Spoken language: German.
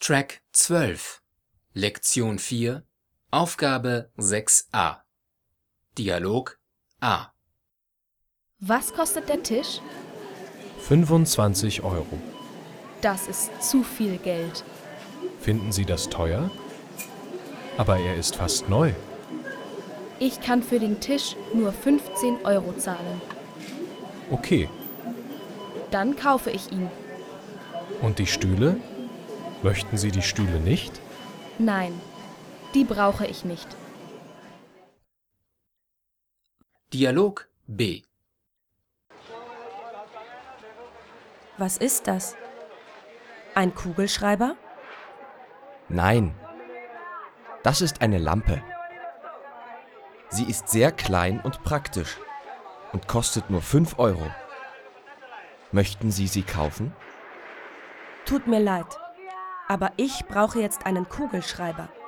Track 12, Lektion 4, Aufgabe 6a. Dialog A. Was kostet der Tisch? 25 €. Das ist zu viel Geld. Finden Sie das teuer? Aber er ist fast neu. Ich kann für den Tisch nur 15 € zahlen. Okay. Dann kaufe ich ihn. Und die Stühle? Möchten Sie die Stühle nicht? Nein, die brauche ich nicht. Dialog B. Was ist das? Ein Kugelschreiber? Nein, das ist eine Lampe. Sie ist sehr klein und praktisch und kostet nur 5 €. Möchten Sie sie kaufen? Tut mir leid, aber ich brauche jetzt einen Kugelschreiber.